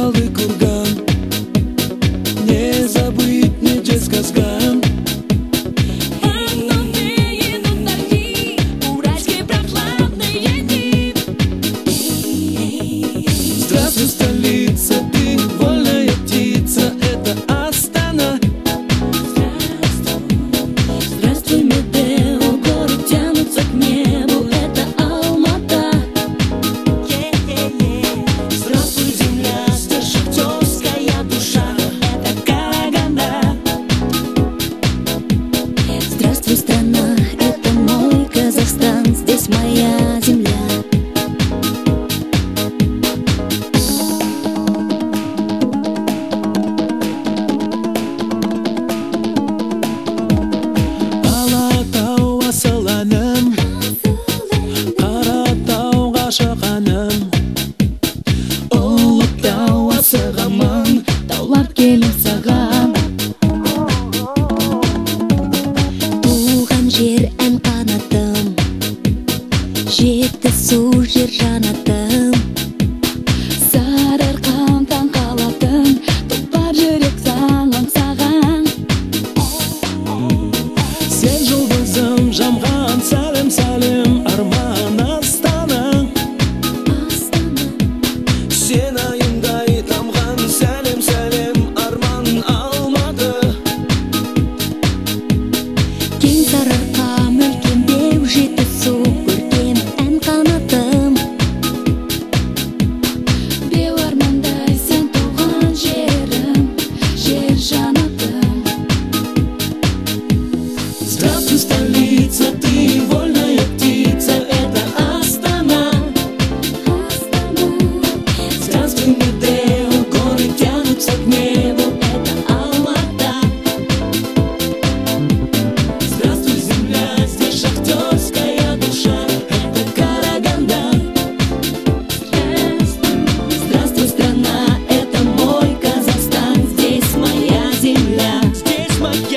скалы, курган, не забыть мне детский сказкам. Здравствуй, столица, ты вольная птица, это Астана. Здравствуй, Медео, горы тянутся к небу, это Алмата. Здравствуй, земля, здесь шахтерская душа, это Караганда. Здравствуй, страна, это мой Казахстан, здесь моя земля. Таулар келіп саған, туған жер ән қанатым, жетісу жер жанатым, Сарыарқам таң қалатым, тұлпар жүрек саған саған. Сен жұлдызым жамған, сәлем сәлем арман Астана. Сен айындай тамған, сәлем сәлем арман Алматы. Кең Сарыарқам, үлкендеу жетісу, көркем ән қанатым. Беу армандай сен туған жерім, жер жанатым. Здравствуй, столица, ты вольная птица, это Астана. Здравствуй, Медео, горы тянутся к небу, это Алмата. Здравствуй, земля, здесь шахтерская душа, это Караганда. Здравствуй, страна, это мой Казахстан, здесь моя земля. Здесь моя